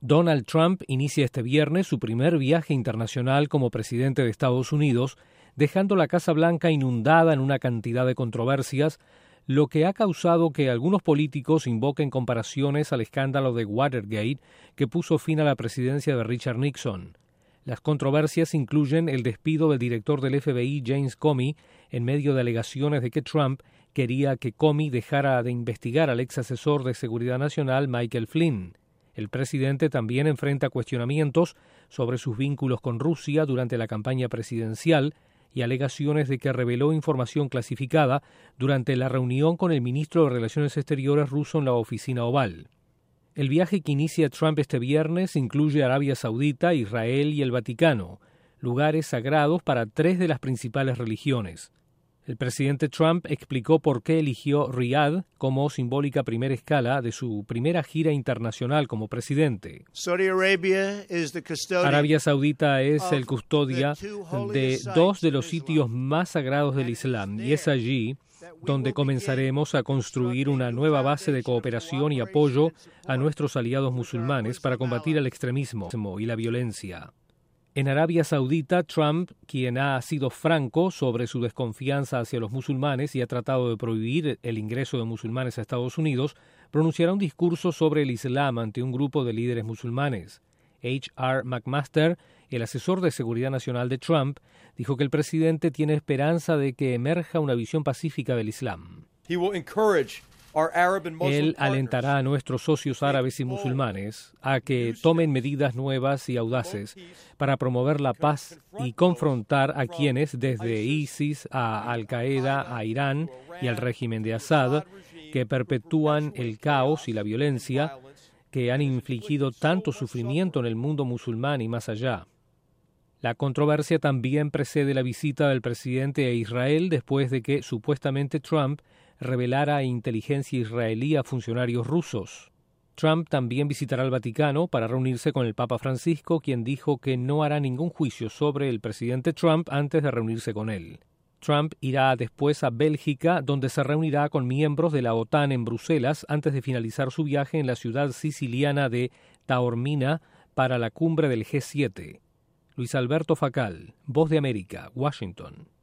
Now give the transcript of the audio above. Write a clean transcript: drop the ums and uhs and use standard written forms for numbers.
Donald Trump inicia este viernes su primer viaje internacional como presidente de Estados Unidos, dejando la Casa Blanca inundada en una cantidad de controversias, lo que ha causado que algunos políticos invoquen comparaciones al escándalo de Watergate que puso fin a la presidencia de Richard Nixon. Las controversias incluyen el despido del director del FBI, James Comey, en medio de alegaciones de que Trump quería que Comey dejara de investigar al ex asesor de Seguridad Nacional, Michael Flynn. El presidente también enfrenta cuestionamientos sobre sus vínculos con Rusia durante la campaña presidencial y alegaciones de que reveló información clasificada durante la reunión con el ministro de Relaciones Exteriores ruso en la Oficina Oval. El viaje que inicia Trump este viernes incluye Arabia Saudita, Israel y el Vaticano, lugares sagrados para 3 de las principales religiones. El presidente Trump explicó por qué eligió Riad como simbólica primera escala de su primera gira internacional como presidente. Arabia Saudita es el custodia de 2 de los sitios más sagrados del Islam y es allí donde comenzaremos a construir una nueva base de cooperación y apoyo a nuestros aliados musulmanes para combatir el extremismo y la violencia. En Arabia Saudita, Trump, quien ha sido franco sobre su desconfianza hacia los musulmanes y ha tratado de prohibir el ingreso de musulmanes a Estados Unidos, pronunciará un discurso sobre el Islam ante un grupo de líderes musulmanes. H.R. McMaster, el asesor de seguridad nacional de Trump, dijo que el presidente tiene esperanza de que emerja una visión pacífica del Islam. Él alentará a nuestros socios árabes y musulmanes a que tomen medidas nuevas y audaces para promover la paz y confrontar a quienes, desde ISIS a Al-Qaeda, a Irán y al régimen de Assad, que perpetúan el caos y la violencia, que han infligido tanto sufrimiento en el mundo musulmán y más allá. La controversia también precede la visita del presidente a Israel después de que supuestamente Trump revelara inteligencia israelí a funcionarios rusos. Trump también visitará el Vaticano para reunirse con el Papa Francisco, quien dijo que no hará ningún juicio sobre el presidente Trump antes de reunirse con él. Trump irá después a Bélgica, donde se reunirá con miembros de la OTAN en Bruselas antes de finalizar su viaje en la ciudad siciliana de Taormina para la cumbre del G7. Luis Alberto Facal, Voz de América, Washington.